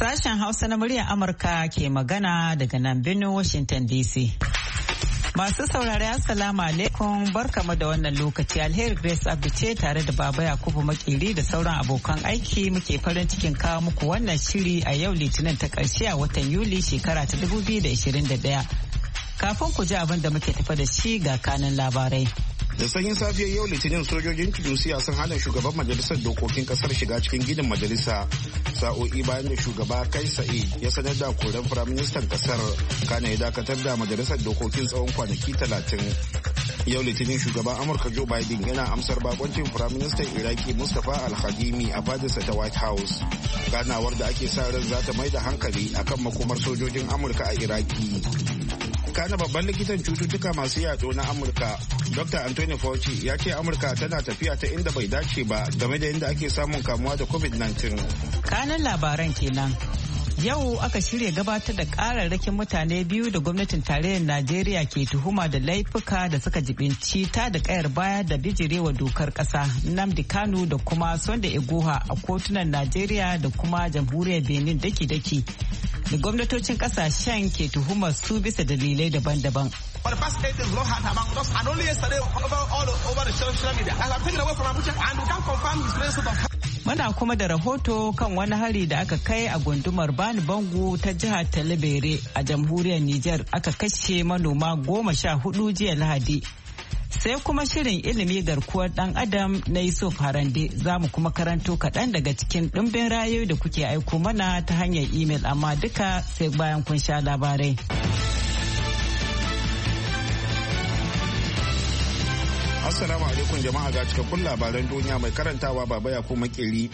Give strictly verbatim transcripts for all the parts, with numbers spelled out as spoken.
Sashen Hausa na muryar Amurka ke magana daga nan birnin Washington D C. Masu saurari Assalamu alaikum, barkamu da wannan lokaci. Alheri Grace Abdi ce tare da Baba Yakubu Makeri da sauran abokan aiki muke farin cikin kawo muku wannan shiri a yau Litinin ta ƙarshe a watan Yuli shekara ta dubu biyu da ashirin da ɗaya. Kafin ku ji abin da muke tafa da shi ga kanin labarai. Da sanyin safiyar yau Litinin sojojin Tunisia sun hana shugaban majalisar dokokin kasar shiga cikin gidan majalisa sa'o'i bayan da shugaba Kais Sa'id ya sanar da koren firaministan kasar kana ya dakatar da majalisar dokokin tsawon kwanaki talatin. Yau Litinin shugaban Amurka Joe Biden yana amsar bakoncin firaministan Iraki Mustapha Al-Khadimi a fadarsa ta White House. Ganawar da ake sa ran za ta mai da hankali akan makomar sojojin Amurka a Iraki. Kana babban likitan cututtuka masu yaɗo na Amurka, Doctor Anthony Fauci ya ce Amurka tana tafiya ta inda bai dace ba game da inda ake samun kamuwa da covid nineteen. Kanan labaran kenan. Yau aka shirya gabatar da kararrakin mutane biyu da gwamnatin tarayyar Najeriya ke tuhuma da laifuka da suka jibinci ta da kayar baya da bijirewa dokar kasa. Nnamdi Kanu da kuma Sunday Igboho a kotunan Najeriya da kuma jamhuriyar Benin daki-daki. Da gwamnatocin kasashen ke tuhumar su bisa dalilai daban-daban. For the past eight days, Lord had about us, and only yesterday over all over the social media. I have taken away from Abuja, and we can confirm his presence of. Muna kuma da rahoto kan wani hari da aka kai a gundumar Bani Bango ta jihar Talabere a jamhuriyar Nijar, aka kashe manoma goma sha hudu jiya Lahadi. Sai kuma shirin ilimi garkuwar dan Adam na Yusuf Harande, za mu kuma karanto kaɗan daga cikin ɗimbin rayoyi da kuke aiko mana ta hanyar imel, amma duka sai bayan kun sha labarai. Assalamu alaikum jama'a, ga cikakkun labaran duniya mai karantawa Baba Yakubu Makeri.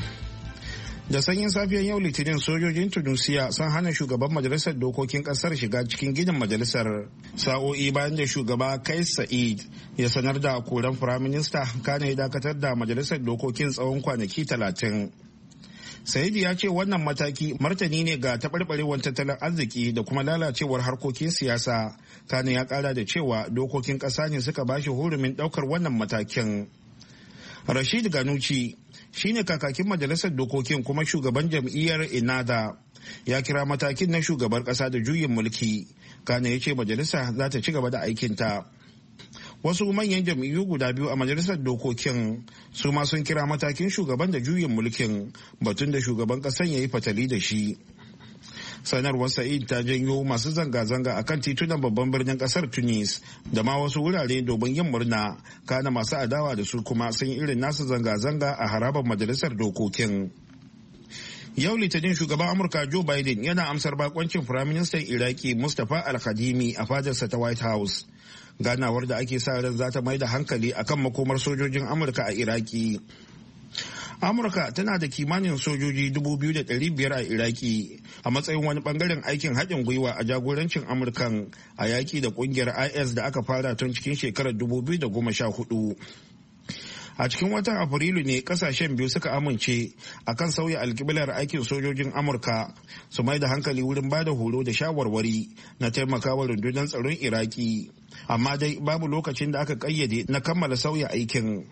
Da sanyin safiyar yau Litinin sojojin Tunisia sun hana shugaban majalisar dokokin kasar shiga cikin gidan majalisar sa'o'i bayan da shugaba Kais Sa'id ya sanar da koren firaminista kana ya dakatar da majalisar dokokin tsawon kwanaki talatin. Sa'id ya ce wannan mataki martani ne ga taɓarɓarewar tattalin arziki da kuma lalacewar harkokin siyasa, kana ya ƙara da cewa dokokin ƙasa ne suka bashi hurumin ɗaukar wannan matakin. Rashid Ganuci shine kakakin majalisar dokokin kuma shugaban jam'iyyar Inada ya kira matakin na shugabar kasa da juyin mulki, kana ya ce majalisa za ta ci gaba da aikinta. Wasu manyan jam'iyyu guda biyu a majalisar dokokin su ma sun kira matakin shugaban da juyin mulkin, batun da shugaban kasan ya yi fatali da shi. Sanarwar Sa'id ta janyo masu zanga-zanga a kan titunan babban birnin kasar Tunis da ma wasu wurare domin yin murna, kana masu adawa da su kuma sun irin nasu zanga-zanga a harabar majalisar dokokin. Yau Litinin shugaban Amurka Joe Biden yana amsar bakoncin Firaministan Iraki Mustapha Al-Khadimi a fadarsa ta White House. Ganawar da ake sa ran za ta mai da hankali akan makomar sojojin Amurka a Iraki. Amurka tana da kimanin sojoji dubu biyu da ɗari biyar a Iraki a matsayin wani bangaren aikin haɗin gwiwa a jagorancin Amurkan a yaƙi da ƙungiyar I S da aka fara tun cikin shekarar dubu biyu da goma sha hudu. A cikin watan Afrilu ne kasashen biyu suka amince akan sauya alkiblar aikin sojojin Amurka su mai da hankali wurin ba da horo da shawarwari na taimakawa rundunar tsaron Iraki, amma dai babu lokacin da aka ƙayyade na kammala sauya aikin.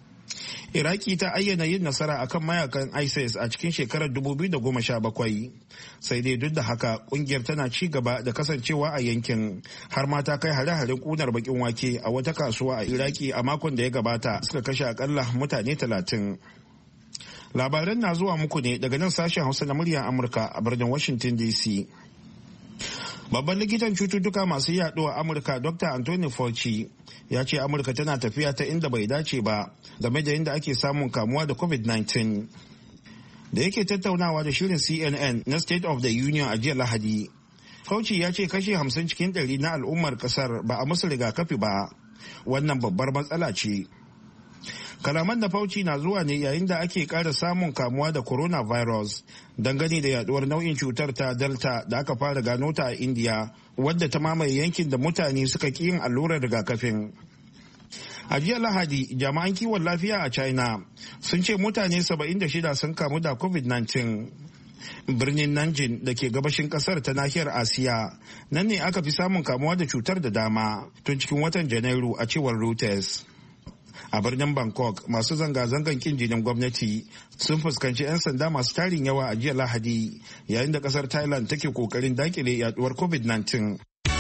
Iraki ta ayyana yin nasara akan mayakan ISIS a cikin shekarar dubu biyu da goma sha bakwai, sai dai duk da haka kungiyar tana ci gaba da kasancewa a yankin, har ma ta kai hare-haren kunar bakin wake a wata kasuwa a Iraki a makon da ya gabata suka kashe akalla mutane talatin. Labaran na zuwa muku ne daga nan sashen Hausa na muryar Amurka a birnin Washington D C. Babban likitan cututtuka masu yaɗo a Amurka Doctor Anthony Fauci ya ce Amurka tana tafiya ta inda bai dace ba game da inda ake samun kamuwa da covid nineteen. Da yake tattaunawa da shirin C N N na State of the Union a jiya Lahadi, Fauci ya ce kashi hamsin cikin ɗari na al'ummar ƙasar ba a musu rigakafi ba. Wannan babbar matsala ce. Kalaman da Fauci na zuwa ne yayin da ake ƙara samun kamuwa da coronavirus dangane da yaduwar nau'in cutar ta Delta da aka fara gano ta a India, wadda ta mamaye yankin da mutane suka ƙi yin allurar rigakafin. A jiya Lahadi, jami'an kiwon lafiya a China sun ce mutane saba'in da shida sun kamu da covid nineteen. Birnin Nanjing da ke gabashin kasar ta nahiyar Asiya, nan ne aka fi samun kamuwa da cutar da dama tun cikin watan Janairu a cewar Reuters. A birnin Bangkok, masu zanga-zangan kin jinin gwamnati sun fuskanci 'yan sanda masu tarin yawa a jiya Lahadi, yayin da kasar Thailand take kokarin dakile yaduwar covid nineteen.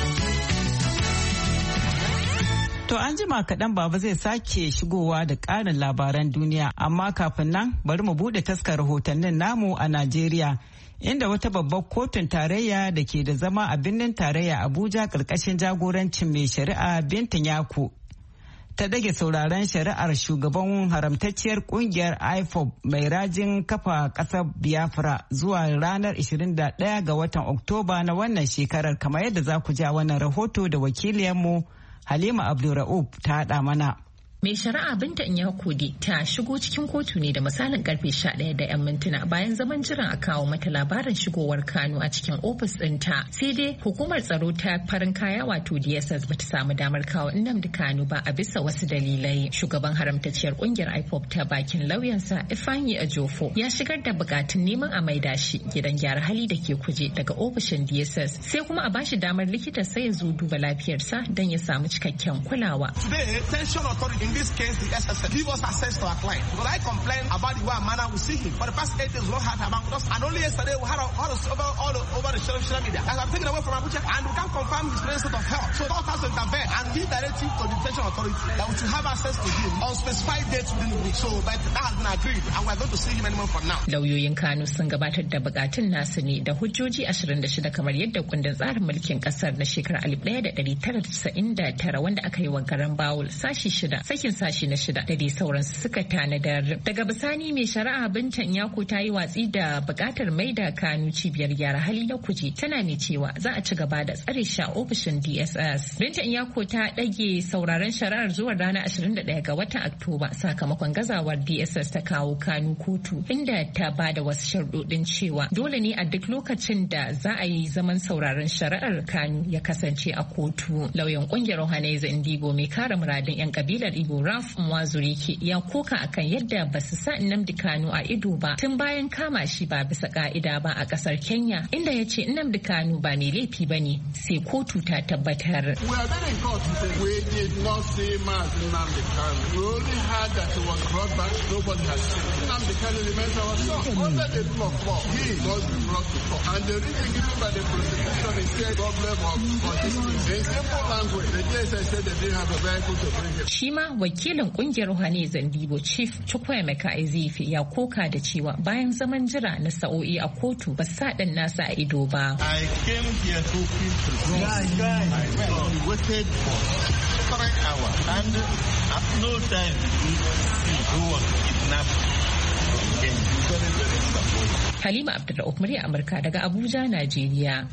To an jima kaɗan baba zai sake shigowa da ƙarin labaran duniya, amma kafin nan bari mu buɗe taskar rahotannin namu a Najeriya. Inda wata babbar kotun tarayya da ke da zama a birnin tarayya Abuja ƙarƙashin jagorancin mai shari'a Binta Nyako ta dage sauraron shari'ar shugaban haramtacciyar kungiyar I P O B mai rajin kafa ƙasar Biafra zuwa ranar ishirin da ɗaya ga watan Oktoba na wannan shekarar, kamar yadda za ku ja wannan rahoto da wakiliyarmu Halima Abdulra'ub ta haɗa mana. Mai shari'a Binta Nyakode ta shigo cikin kotu ne da misalin karfe sha ɗaya da 'yan mintuna bayan zaman jiran a kawo mata labarin shigowar Kanu a cikin ofis ɗinta. Sai dai hukumar tsaro ta farin kaya wato D S S bata samu damar kawo Nnamdi Kanu ba a bisa wasu dalilai. Shugaban haramtacciyar kungiyar I P O B ta bakin lauyansa Ifeanyi Ejiofor ya shigar da bukatun neman a maida shi gidan gyara hali da ke Kuje daga ofishin D S S, sai kuma a bashi damar likita sai ya zo duba lafiyarsa don ya samu cikakken kulawa. In this case, the S S S give us access to our client. Because I complained about the way our manner we see him. For the past eight days, we don't have about us. And only yesterday, we had all, all, over, all over the social media. As I'm taken away from Abuja, and we can't confirm his present state of health. So God has to intervene and give directive to the detention authority that we should have access to him on specified dates within the week. So, but that has been agreed, and we're going to see him anymore for now. Lauyoyin Kanu sun gabatar da bukatun nasu ne da hujjoji ashirin da shida kamar yadda kundin tsarin mulkin kasar na shekarar alif ɗaya da ɗari tara da casa'in da tara wanda aka yi wa garan bawul sashi shida sakin sashi na shida da dai sauransu suka tanadar. Daga bisani mai shari'a Binta Nyako ta yi watsi da bukatar maida Kanu cibiyar gyara hali na Kuje, tana mai cewa za a ci gaba da tsare shi a ofishin D S S. Binta Nyako ta ɗage sauraron shari'ar zuwa ranar ashirin da ɗaya ga watan Oktoba sakamakon gazawar D S S ta kawo Kanu kotu, inda ta ba da wasu sharuɗin cewa dole ne a duk lokacin da za a yi zaman sauraron shari'ar Kanu ya kasance a kotu. Lauyan kungiyar Ohanaeze Ndigbo mai kare muradin 'yan kabilar Igbo Ralph Mwazurike ya koka akan yadda ba su sa Nnamdi Kanu a ido ba tun bayan kama shi ba bisa ka'ida ba a kasar Kenya, inda ya ce Nnamdi Kanu ba mai laifi ba ne sai kotu ta tabbatar. We are very important. We did not see Mazi Nnamdi Kanu. We only heard that he was brought back. Nobody has seen him. Nnamdi Kanu remains our son. Under the rule of law, he must be brought to court. And the reason given by the prosecution is a problem of consistency. In simple language, the D S S said they didn't have a vehicle to bring him. Shi ma wakilin kungiyar Ohanaeze Ndigbo Chief Chukwuemeka Ezefe ya koka da cewa bayan zaman jira na sa'o'i a kotu ba sa dan nasa a ido ba. I came here hoping to go. I waited for three hours and at no time did he who was kidnapped. Halima Abdulra'uf, murya Amurka daga Abuja, Najeriya.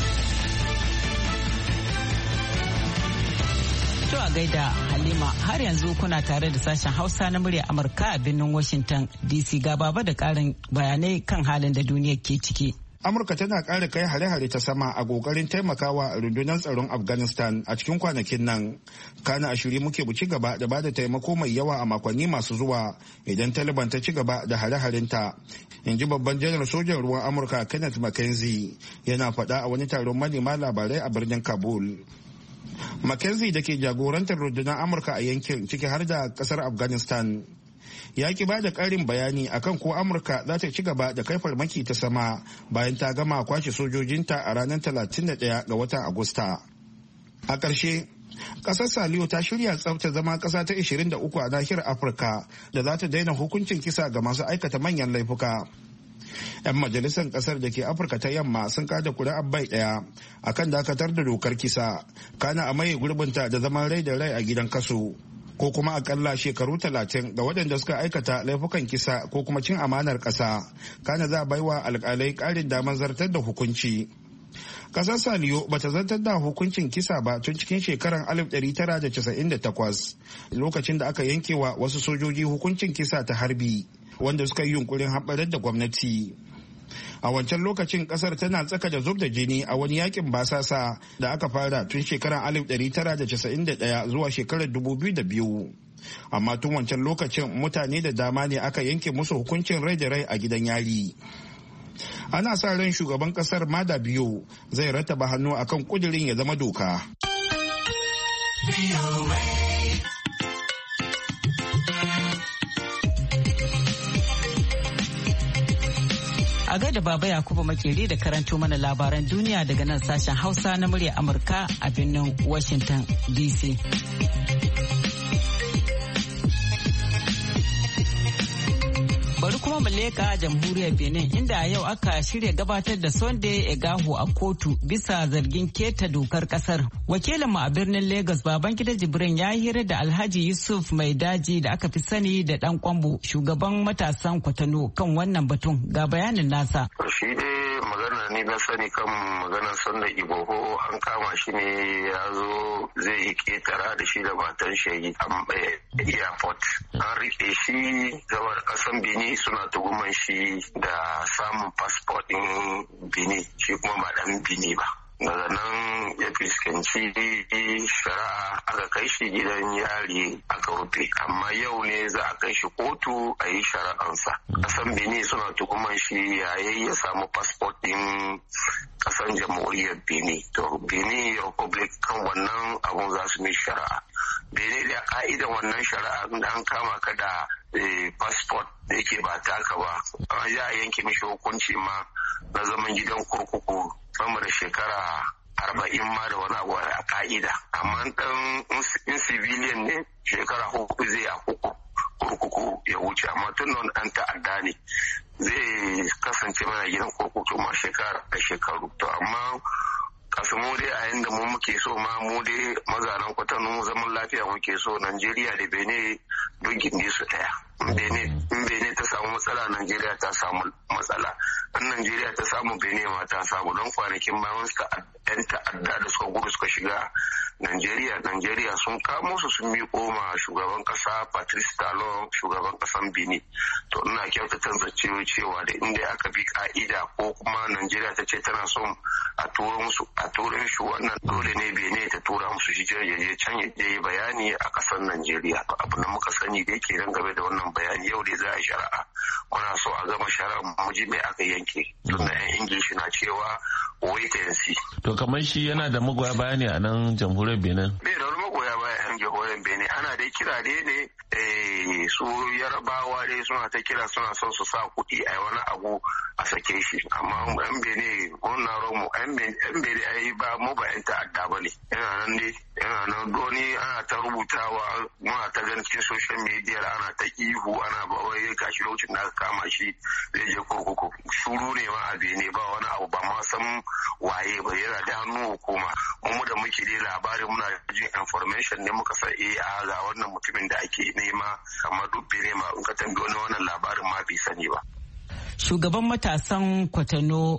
To a gaida Halima, har yanzu kuna tare da sashen Hausa na murya Amurka a birnin Washington D C. Ga baba da karin bayanai kan halin da duniya ke ciki. Amurka tana ƙara kai hare-hare ta sama a ƙoƙarin taimakawa rundunar tsaron Afghanistan a cikin kwanakin nan. Kana a shirye muke bu ci gaba da bada taimako mai yawa a makonni masu zuwa idan Taliban ta ci gaba da hare-harenta. In ji babban janar sojan ruwan Amurka Kenneth McKenzie yana faɗa a wani taron manema labarai a birnin Kabul. McKenzie da ke jagorantar rundunar Amurka a yankin ciki har da ƙasar Afghanistan ya ki ba da ƙarin bayani akan ko Amurka za ta ci gaba da kai farmaki ta sama bayan ta gama kwashe sojojinta a ranar talatin da ɗaya ga watan Agusta. A ƙarshe, ƙasar Saliyo ta shirya tsafta zama ƙasa ta ishirin da uku a nahiyar Afirka da za ta daina hukuncin kisa ga masu aikata manyan laifuka. 'Yan majalisar ƙasar da ke Afirka ta yamma sun kada kuri'ar bai ɗaya akan dakatar da dokar kisa, kana a maye gurbinta da zaman rai da rai a gidan kaso. Ko kuma akalla shekaru talatin ga waɗanda suka aikata laifukan kisa ko kuma cin amanar ƙasa, kana za a baiwa alƙalai ƙarin damar zartar da hukunci. Ƙasar Saliyo bata zartar da hukuncin kisa ba tun cikin shekarar alif ɗari tara da casa'in da takwas, lokacin da aka yankewa wasu sojoji hukuncin kisa ta harbi wanda suka yi yunkurin haɓarar da gwamnati. A wancan lokacin kasar tana tsaka da zub da jini a wani yakin basasa da aka fara tun shekarar alif ɗari tara da casa'in da ɗaya zuwa shekarar dubu biyu da biyu. Amma tun wancan lokacin mutane da dama ne aka yanke musu hukuncin rai da rai a gidan yari. Ana sa ran shugaban kasar Mada Biyo zai rattaba hannu akan kudirin ya zama doka. A gaida Baba Yakubu Makeri da karanto mana labaran duniya daga nan sashen Hausa na murya Amurka a birnin Washington D C. Bari kuma mu leƙa jamhuriyar Benin inda yau aka shirya gabatar da Sunday Egahu a kotu bisa zargin keta dokar kasar. Wakilin mu a birnin Lagos Babangida Jibrin ya hira da Alhaji Yusuf Mai Daji da aka fi sani da Dan Kwambo, shugaban matasan Kwatano kan wannan batun, ga bayanin nasa. Shi dai magana ne na sani kan maganar Sunday Igboho, an kama shi ne ya zo zai yi ketara da shi da matan shi a airport. An rike shi gabar kasan Benin suna tuguman shi da samun fasfot ɗin Benin, shi kuma ba ɗan Benin ba. Daga nan ya fuskanci shari'a aka kai shi gidan yari aka rufe, amma yau ne za a kai shi kotu a yi shari'ansa. Kasan Benin suna tuguman shi yayin ya samu fasfot ɗin kasan jamhuriyar Benin. To Benin Republic kan wannan abun za su mai shari'a. Benin da ka'idan wannan shari'a da an kama ka da passport da yake ba taka ba, ya yanke mishi hukunci ma na zaman gidan kurkuku sama da shekara arba'in ma da wani abu a ka'ida. Amma dan in civilian ne shekara hudu zai a kurkuku ya wuce, amma tun da dan ta'adda ne zai kasance mana gidan kurkuku ma shekara da shekaru. To amma kasu mu dai a yanda mu muke so ma mu dai mazanan Kwatano zaman lafiya muke so. Najeriya da Benin duk gindi su daya. In Benin ta samu matsala, Najeriya ta samu matsala. In Najeriya ta samu, Benin ma ta samu. Don kwanakin bayan suka yan ta'adda da suka gudu suka shiga Najeriya, Najeriya sun kamo su sun miƙo ma shugaban kasa Patrice Talon, shugaban kasan Benin. To ina kyautata zacewa cewa da inda aka bi ka'ida ko kuma Najeriya ta ce tana son a turo musu a turin shi wannan, dole ne Benin ta tura musu shi je can ya yi bayani a kasar Najeriya. Abu da muka sani da yake nan game da wannan bayani, yau dai za a shari'a. Muna so a gama shari'a mu ji me aka yanke. Tunda yan Ingilishi na cewa wait and see. To kamar shi yana da magoya baya ne a nan jamhuriyar Benin? Bai da wani magoya baya yan jamhuriyar Benin. Ana dai kira dai ne su Yarabawa dai suna ta kira suna son su sa kuɗi a wani abu a sake shi. Amma yan Benin wannan romo yan Benin ai ba mu ba yan ta'adda ba ne. Yana nan dai yana nan doni ana ta rubutawa, muna ta ganin cikin social media ana ta ihu ana ba wai gashi lokacin da aka kama shi zai je kurkuku. Shuru ne ma a Benin, ba wani abu ba ma san waye ba, yana da hannu hukuma. Mu da muke dai labarin muna jin information ne muka san eh a ga wannan mutumin da ake nema, amma duk Benin ma in ka tambaye wani wannan labarin ma bai sani ba. Shugaban matasan Kwatano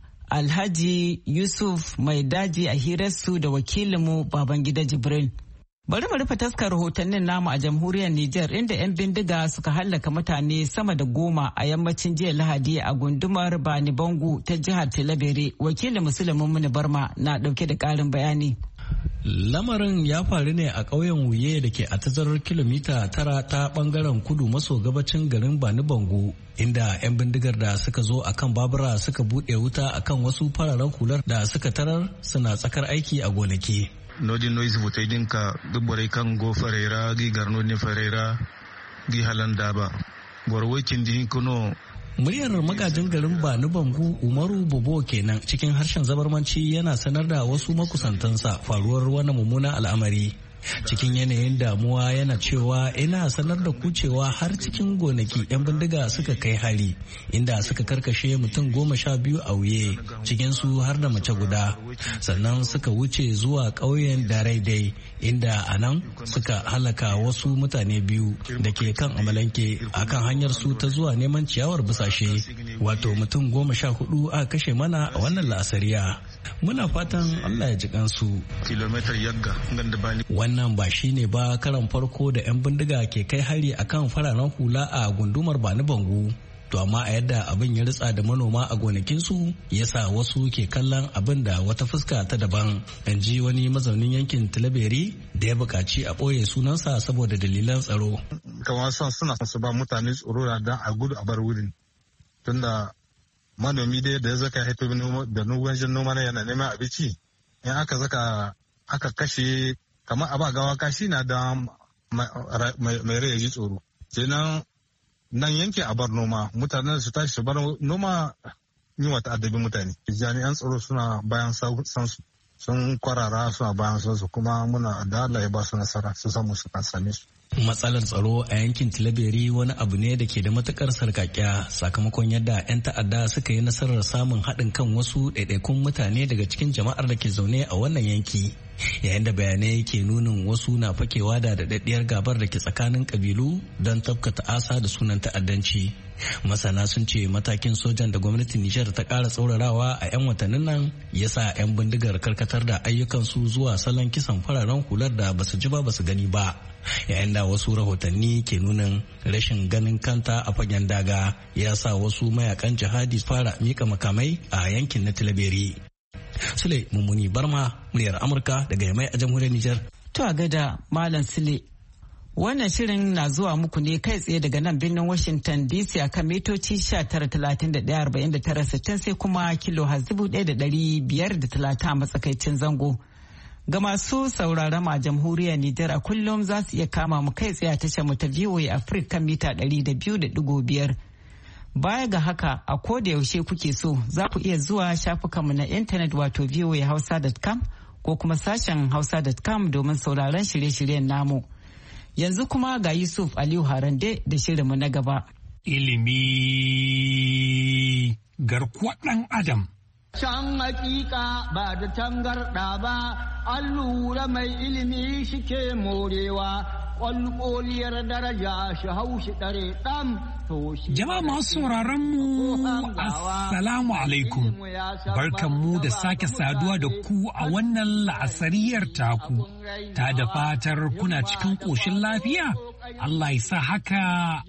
Alhaji Yusuf Mai Daji a hirarsu da wakilinmu Babangida Jibrin. Bari mu rufe taskar rahotannin namu a jamhuriyar Nijar inda 'yan bindiga suka hallaka mutane sama da goma a yammacin jiya Lahadi a gundumar Bani Bangu ta jihar Talabere. Wakilin Musulmin Muni Barma na dauke da karin bayani. Lamarin ya faru ne a ƙauyen Wuye da ke a tazarar kilomita tara ta bangaren kudu maso gabacin garin Bani Bangu, inda 'yan bindigar da suka zo akan babura suka buɗe wuta akan wasu fararen hular da suka tarar suna tsakar aiki a gonaki. Nodin noise votai dinka dubbare kan go farera gi garno ne farera gi halanda ba gorwakin din kuno. Muryar magajin garin Bani Bangu Umaru Bobo kenan cikin harshen zabarmanci yana sanar da wasu makusantansa faruwar wannan mummunan al'amari. Cikin yanayin damuwa yana cewa ina sanar da ku cewa har cikin gonaki 'yan bindiga suka kai hari inda suka karkashe mutum goma sha biyu a Wuye, cikinsu har da mace guda, sannan suka wuce zuwa ƙauyen Daraidai inda a nan suka halaka wasu mutane biyu da ke kan amalanke a kan hanyar su ta zuwa neman ciyawar busashe. Wato mutum goma sha hudu a kashe mana a wannan la'asariya. Muna fatan Allah ya ji kansu. Kilomitar yagga ganda bani. Wannan ba shi ne ba karan farko da 'yan bindiga ke kai hari akan fararen hula a gundumar Bani Bangu. To amma a yadda abin ya ritsa da manoma a gonakinsu yasa wasu ke kallon abin da wata fuska ta daban. In ji wani mazaunin yankin Tilaberi da ya buƙaci a ɓoye sunansa saboda dalilan tsaro. Kamar son suna su ba mutane tsoro don a gudu a bar wurin. Tunda manomi dai da ya zaka haito da wajen noma na yana neman abinci, in aka zaka aka kashe kamar a ba gawa kashi na da mai rai ji tsoro. Kenan nan yanke a bar noma, mutanen su tashi su bar noma yin wata addabi mutane. Jami'an tsaro suna bayan sansu, sun kwarara suna bayan sansu, kuma muna da Allah ya ba su nasara su samu su kan same su. Matsalar tsaro a yankin Tilaberi wani abu ne da ke da matukar sarkakiya sakamakon yadda 'yan ta'adda suka yi nasarar samun haɗin kan wasu ɗaiɗaikun mutane daga cikin jama'ar da ke zaune a wannan yanki. Yayin da bayanai ke nunin wasu na fakewa da daɗaɗɗiyar gabar da ke tsakanin ƙabilu don tafka ta'asa da sunan ta'addanci. Masana sun ce matakin sojan da gwamnatin Nijar ta ƙara tsaurarawa a 'yan watannin nan ya sa 'yan bindigar karkatar da ayyukansu zuwa salon kisan fararen hular da basu ji ba basu gani ba. Yayin da wasu rahotanni ke nunin rashin ganin kanta a fagen daga ya sa wasu mayakan jihadi fara mika makamai a yankin na Tilaberi. Sule Mummuni Barma, muryar Amurka daga Yamai a jamhuriyar Nijar. To a gada Malam Sule. Wannan shirin na zuwa muku ne kai tsaye daga nan birnin Washington D C a kan mitoci tara talatin da ɗaya arba'in da tara sittin sai kuma kilo hazibu ɗaya da ɗari biyar da talatin a matsakaicin zango. Ga masu sauraron a jamhuriyar Nijar a kullum za su iya kama mu kai tsaye a tashar mu ta V O A Africa kan mita ɗari da biyu da ɗigo biyar. Baya ga haka a koda yaushe kuke so za ku iya zuwa shafukanmu na intanet wato v o a hausa dot com ko kuma sashen hausa dot com domin sauraron shirye-shiryen namu. Yanzu kuma ga Yusuf Aliyu Harande da shirinmu na gaba. Ilimi garkuwar ɗan Adam. Can hakika ba da tangarɗa ba, an lura mai ilimi shike morewa, ƙwalƙoliyar daraja shi haushi ɗare ɗan. Jama'a masu sauraron mu assalamu alaikum, barkan mu da sake saduwa da ku a wannan la'asariyar taku, ta da fatar kuna cikin ƙoshin lafiya, Allah ya sa haka,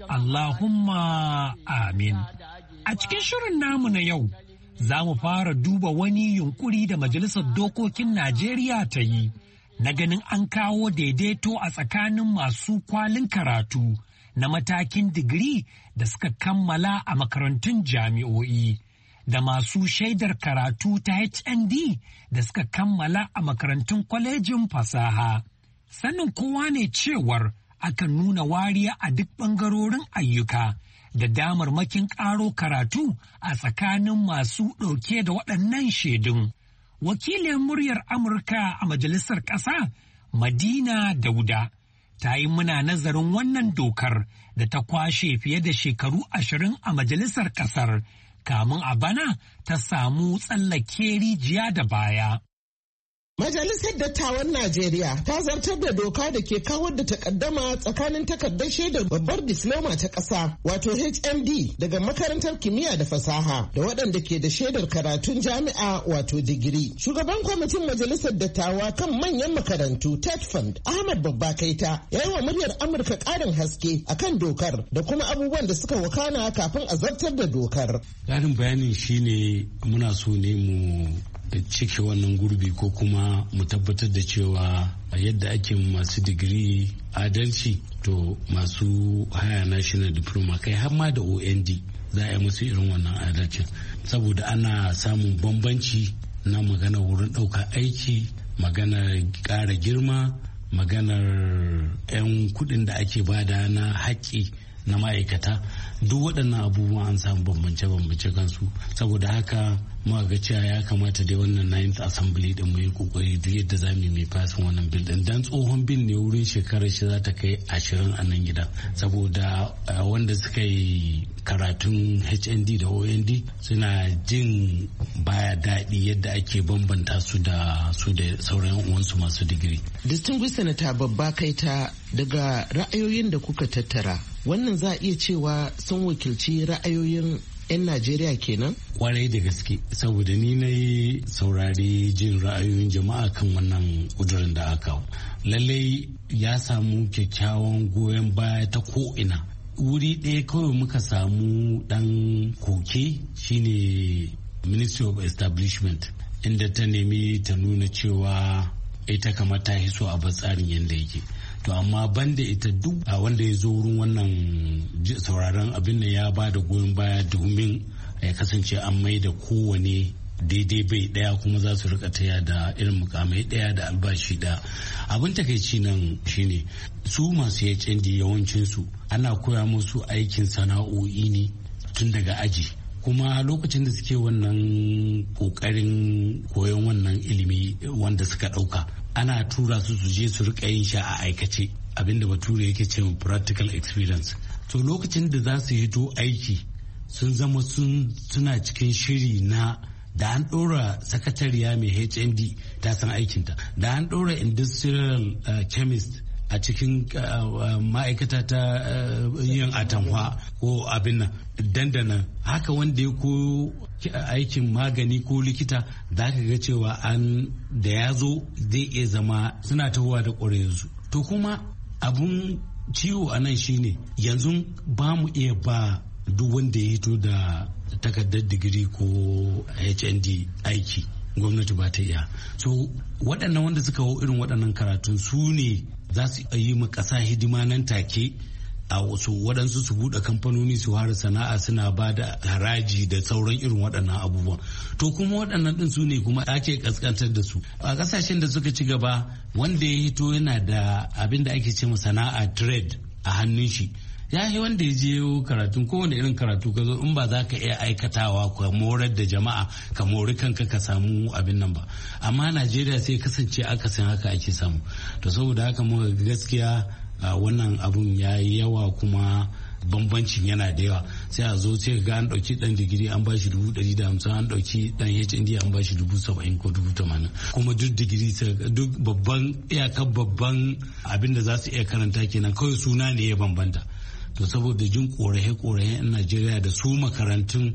Allahumma amin. A cikin shirin namu na yau, za mu fara duba wani yunkuri da Majalisar Dokokin Najeriya ta yi na ganin an kawo daidaito a tsakanin masu kwalin karatu na matakin digiri da suka kammala a makarantun jami'o'i da masu shaidar karatu ta H N D da suka kammala a makarantun kwalejin fasaha. Sanin kowa ne cewar akan nuna wariya a duk ɓangarorin ayyuka da damarmakin ƙaro karatu a tsakanin masu ɗauke da waɗannan shaidun. Wakilin muryar Amurka a Majalisar Ƙasa, Madina Dauda, ta yi muna nazarin wannan dokar da ta kwashe fiye da shekaru ashirin a Majalisar Ƙasar, kamun a bana ta samu tsallake rijiya da baya. Majalisar Dattawan Najeriya ta zartar da doka da ke kawar da takaddama tsakanin takardar shaidar babbar diploma ta ƙasa wato H N D daga makarantar kimiyya da fasaha da waɗanda ke da shaidar karatun jami'a wato digiri. Shugaban kwamitin Majalisar Dattawa kan manyan makarantu Ted Fund Ahmad Babba Kaita ya yi wa muryar Amurka ƙarin haske akan dokar da kuma abubuwan da suka wakana kafin a zartar da dokar. Ƙarin bayanin shine muna so ne mu cike wannan gurbi ko kuma mu tabbatar da cewa yadda ake masu digiri adalci to masu haya national diploma kai har ma da O N D za a yi musu irin wannan adalcin saboda ana samun bambanci na maganar wurin ɗaukar aiki, maganar ƙara girma, maganar 'yan kuɗin da ake bada na haƙƙi na ma'aikata, duk waɗannan abubuwan an samu bambance-bambance kansu saboda haka muka ga cewa ya kamata dai wannan ninth assembly din mu yi kokari duk yadda za mu yi fasin wannan bil din dan tsohon bil ne wurin shekarar shi za ta kai ashirin a nan gida saboda wanda suka yi karatun H N D da O N D suna jin baya daɗi yadda ake bambanta su da su da sauran uwansu masu digiri. Distinguished Senator Babba Kaita, daga ra'ayoyin da kuka tattara wannan za a iya cewa sun wakilci ra'ayoyin 'yan Najeriya kenan? Kwarai da gaske, saboda ni na yi saurari jin ra'ayoyin jama'a kan wannan ƙudurin da aka. Lallai ya samu kyakkyawan goyon baya ta ko'ina. Wuri ɗaya kawai muka samu ɗan koke shine Ministry of Establishment, inda ta nemi ta nuna cewa ita kamar ta hiso a tsarin yadda yake. To amma banda ita duk a wanda ya zo wurin wannan sauraron abin da ya ba da goyon baya domin ya kasance an mai da kowane daidai bai daya kuma za su rika taya da irin mukamai daya da albashi daya. Abin takaici nan shine su masu H N D yawancinsu ana koya musu aikin sana'o'i ne tun daga aji, kuma lokacin da suke wannan kokarin koyon wannan ilimi wanda suka dauka ana tura su su je su rika yin shi a aikace, abinda bature yake cewa practical experience. To lokacin da za su hito aiki sun zama suna cikin shiri na da an ɗora sakatariya mai H N D ta san aikinta, da an ɗora industrial uh, chemist a cikin uh, ma'aikata ta uh, yin atamwa ko abin nan dandana haka, wanda ya ko aikin magani ko likita za ka ga cewa an da ya zo zai iya zama suna tahowa da ƙwararsu. To kuma abun ciwo a nan shine yanzu ba mu iya ba duk wanda ya hito da takardar digiri ko H N D aiki, gwamnati ba ta iya. So waɗannan wanda suka hau irin waɗannan karatun su ne za su yi ma ƙasa hidima nan take, a wasu waɗansu su buɗe kamfanoni su fara sana'a suna ba da haraji da sauran irin waɗannan abubuwan. To kuma waɗannan ɗin su ne kuma ake ƙasƙantar da su a ƙasashen da suka ci gaba. Wanda ya hito yana da abin da ake ce ma sana'a trade a hannun shi, ya yi wanda ya je karatun kowane irin karatu ka zo in ba za ka iya aikatawa ka morar da jama'a ka mori kanka ka samu abin nan ba. Amma Najeriya sai kasance akasin haka ake samu. To saboda haka mu gaskiya wannan abun ya yi yawa kuma bambancin yana da yawa. Sai a zo sai ga an dauki dan digiri an bashi dubu ɗari da hamsin, an dauki dan H N D an bashi dubu saba'in ko dubu tamanin, kuma duk digiri duk babban iyakar babban abin da za su iya karanta kenan, kawai suna ne ya bambanta. To saboda jin korahe-korahe 'yan Najeriya da su makarantun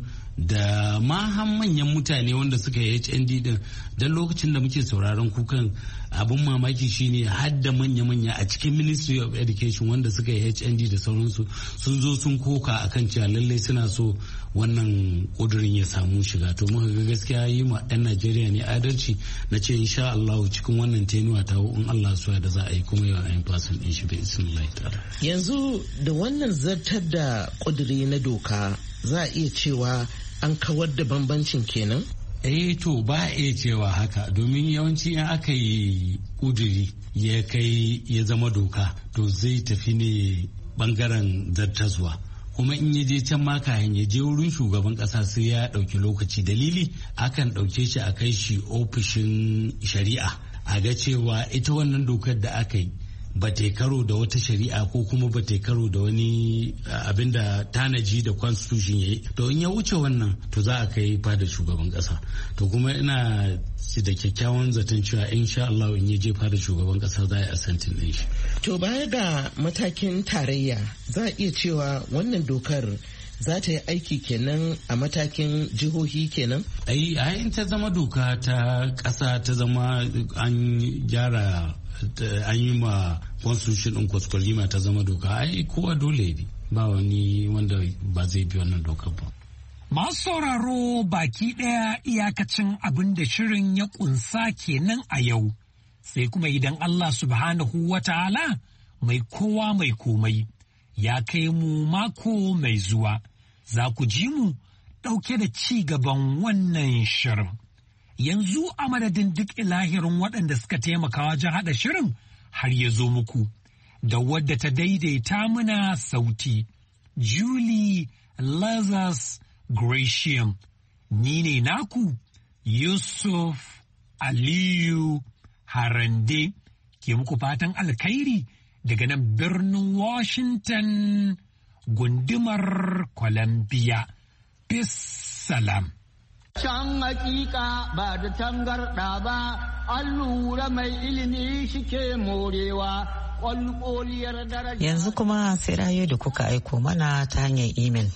da ma manyan mutane wanda suka yi H N D din, don lokacin da muke sauraron kukan abin mamaki shine har da manya-manya a cikin Ministry of Education wanda suka yi H N D da sauransu sun zo sun koka akan cewa lallai suna so wannan kudurin ya samu shiga. To muka ga gaskiya yi ma 'yan Najeriya ne adalci na ce insha Allah cikin wannan tenuwa ta in Allah su da za a yi kuma yawan ayin fasin din shi bai ismillahi ta'ala. Yanzu da wannan zartar da kuduri na doka za a iya cewa an kawar da bambancin kenan? Eh to ba a iya cewa haka, domin yawanci in aka yi kuduri ya kai ya zama doka to zai tafi ne bangaren zartaswa, kuma in ya je can ma kayan ya je wurin shugaban kasa sai ya dauki lokaci. Dalili akan dauke shi a kai shi ofishin shari'a a ga cewa ita wannan dokar da aka yi ba ta karo da wata shari'a ko kuma ba ta karo da wani abin da tanaji da constitution ya yi. To in ya wuce wannan to za a kai fada shugaban kasa. To kuma ina da kyakkyawan zaton cewa insha Allah in ya je fada shugaban kasa za a yi asantin din shi. To baya ga matakin tarayya za a iya cewa wannan dokar za ta yi aiki kenan a matakin jihohi kenan? Ai ai ta zama doka ta kasa, ta zama an gyara an yi ma constitution din kwaskwarima ta zama doka, ai kowa dole ne, ba wani wanda ba zai bi wannan dokar ba. Masu sauraro baki ɗaya iyakacin abin da shirin ya ƙunsa kenan a yau, sai kuma idan Allah subhanahu wa ta'ala mai kowa mai komai ya kai mu mako mai zuwa, za ku ji mu ɗauke da ci gaban wannan shirin. Yanzu a madadin duk ilahirin waɗanda suka taimaka wajen haɗa shirin har ya zo muku, da wadda ta daidaita mana sauti, Julie Lazarus Gratiam. Ni ne naku Yusuf Aliyu Harande ke muku fatan alkhairi daga nan birnin Washington gundumar Columbia. Peace salam. Can hakika ba da tangarɗa ba, an lura mai ilimi shike morewa, ƙwalƙoliyar daraja. Yanzu kuma sai rayu da kuka aiko mana ta hanyar imel.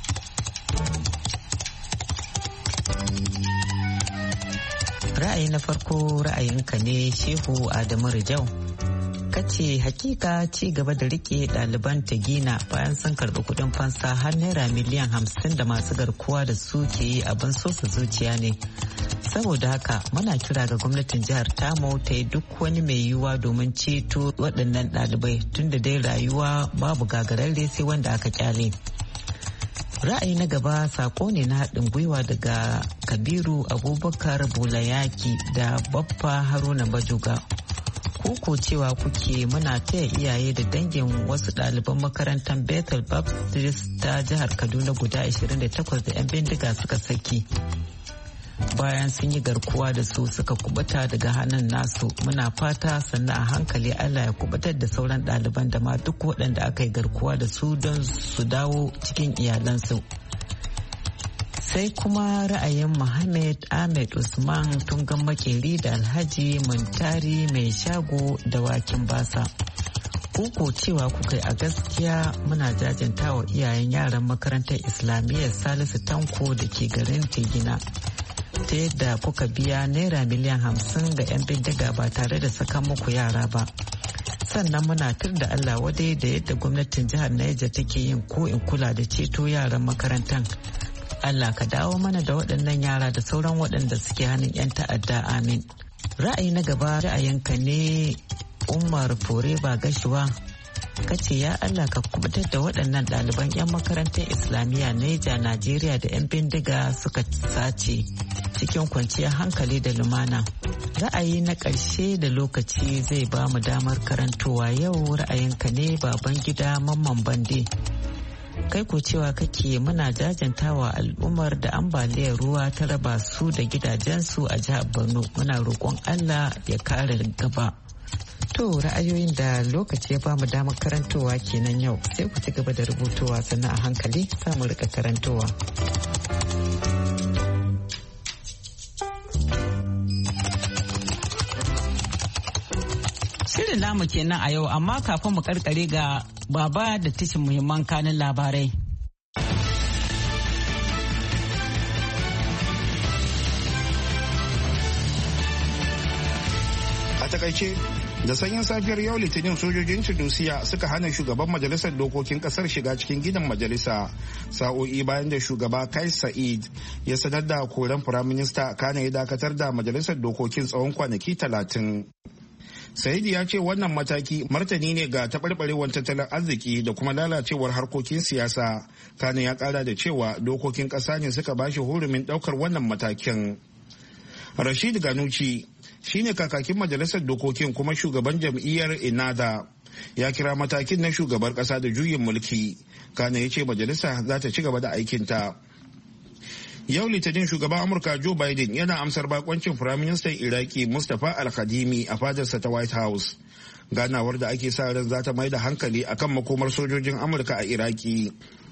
Ra'ayi na farko ra'ayinka ne Shehu Adamu Rijau. Kace hakika ci gaba da rike ɗaliban ta gina bayan sun karɓi kuɗin fansa har naira miliyan hamsin da masu garkuwa da su ke yi abin sosa zuciya ne. Saboda haka muna kira ga gwamnatin jihar Tamo ta yi duk wani mai yiwuwa domin ceto waɗannan ɗalibai tunda dai rayuwa babu gagararre sai wanda aka kyale. Ra'ayi na gaba sako ne na haɗin gwiwa daga Kabiru Abubakar Bulayaki da Baffa Haruna Bajuga. Kuko cewa kuke muna taya iyaye da dangin wasu ɗaliban makarantar Bethel Baptist ta jihar Kaduna guda ashirin da takwas da 'yan bindiga suka saki. Bayan sun yi garkuwa da su suka kubuta daga hannun nasu, muna fata sannan a hankali Allah ya kubutar da sauran ɗaliban da ma duk waɗanda aka yi garkuwa da su don su dawo cikin iyalansu. Sai kuma ra'ayin Muhammad Ahmed Usman Tungan Makeri da Alhaji Muntari mai shago da wakin basa. Kuko cewa kuka a gaskiya muna jajanta wa iyayen yaran makarantar Islamiyyar Salisu Tanko da ke garin Tegina. Ta yadda kuka biya naira miliyan hamsin ga 'yan bindiga ba tare da sakan muku yara ba. Sannan muna tur da Allah wadai da yadda gwamnatin jihar Niger take yin ko in kula da ceto yaran makarantar. Allah ka dawo mana da waɗannan yara da sauran waɗanda suke hannun 'yan ta'adda amin. Ra'ayi na gaba ra'ayinka ne Umar Foreba Gashuwa. Kace ya Allah ka kubutar da waɗannan ɗaliban 'yan makarantar Islamiyya Neja Najeriya da 'yan bindiga suka sace cikin kwanciyar hankali da lumana. Ra'ayi na ƙarshe da lokaci zai ba mu damar karantowa yau ra'ayinka ne Babangida Mamman Bande. Kai ko cewa kake muna jajantawa al'ummar da ambaliyar ruwa ta raba su da gidajensu a jihar Borno, muna roƙon Allah ya kare gaba. To ra'ayoyin da lokaci ya bamu damar karantowa kenan yau, sai ku ci gaba da rubutowa sannan a hankali za mu rika karantowa. Shirin namu kenan a yau, amma kafin mu karkare ga baba da tashin muhimman kanin labarai. A takaice, da sanyin safiyar yau litinin sojojin Tunisia suka hana shugaban majalisar dokokin kasar shiga cikin gidan majalisa sa'o'i bayan da shugaba Kais Sa'id ya sanar da koren firaminista kana ya dakatar da majalisar dokokin tsawon kwanaki talatin. Saidi ya ce wannan mataki martani ne ga taɓarɓarewar tattalin arziki da kuma lalacewar harkokin siyasa. Kane ya ƙara da cewa dokokin ƙasa ne suka bashi hurumin ɗaukar wannan matakin. Rashid Ganuci shine kakakin majalisar dokokin kuma shugaban jam'iyyar Inada ya kira matakin na shugabar ƙasa da juyin mulki. Kane ya ce majalisa za ta ci gaba da aikinta. Yau Litinin shugaban Amurka Joe Biden yana amsar bakoncin Firaministan Iraki Mustapha Al-Khadimi a fadarsa ta White House. Ganawar da ake sa ran za ta mai da hankali akan makomar sojojin Amurka a Iraki.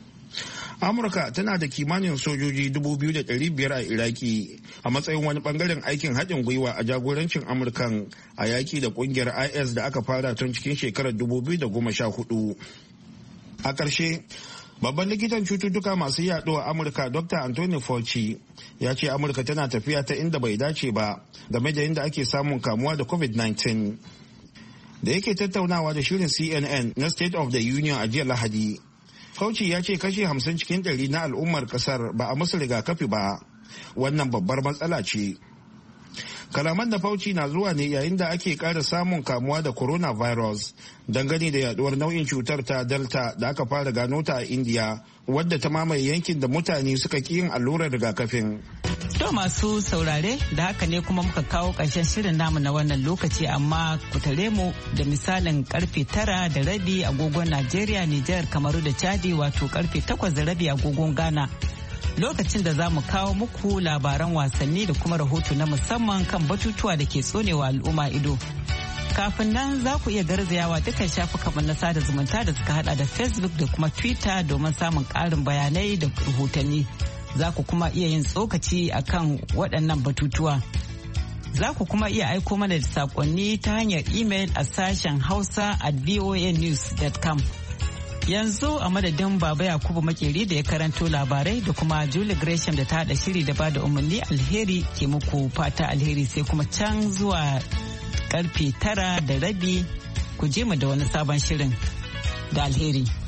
Amurka tana da kimanin sojoji dubu biyu da ɗari biyar a Iraki a matsayin wani bangaren aikin haɗin gwiwa a jagorancin Amurkan a yaƙi da ƙungiyar I S da aka fara tun cikin shekarar dubu biyu da goma sha hudu. A ƙarshe, babban likitan cututtuka masu yaduwa Amurka Doctor Anthony Fauci ya ce Amurka tana tafiya ta inda bai dace ba game da inda ake samun kamuwa da covid nineteen. Da yake tattaunawa da shirin C N N na State of the Union a jiya Lahadi, Fauci ya ce kashi hamsin cikin ɗari na al'ummar kasar ba a musu rigakafi ba. Wannan babbar matsala ce. Kalaman da Fauci na zuwa ne yayin da ake ƙara samun kamuwa da coronavirus dangane da yaduwar nau'in cutar ta Delta da aka fara gano ta a India, wadda ta mamaye yankin da mutane suka ƙi yin allurar rigakafin. To masu saurare da haka ne kuma muka kawo ƙarshen shirin namu na wannan lokaci, amma ku tare mu da misalin karfe tara da rabi agogon Najeriya, Nijar, Kamaru da Chadi, wato karfe takwas da rabi agogon Ghana. Lokacin da za mu kawo muku labaran wasanni da kuma rahoto na musamman kan batutuwa da ke tsonewa al'umma ido. Kafin nan za ku iya garzayawa dukkan shafukan na sada zumunta da suka hada da Facebook da kuma Twitter domin samun ƙarin bayanai da rahotanni. Za ku kuma iya yin tsokaci akan waɗannan batutuwa. Za ku kuma iya aiko mana da saƙonni ta hanyar email a sashen hausa at voa news dot com. Yanzu a madadin Baba Yakubu Makeri da ya karanto labarai da kuma Julie Gresham da ta hada shiri da bada umarni, alheri ke muku fata alheri, sai kuma can zuwa karfe tara da rabi ku je mu da wani sabon shirin da alheri.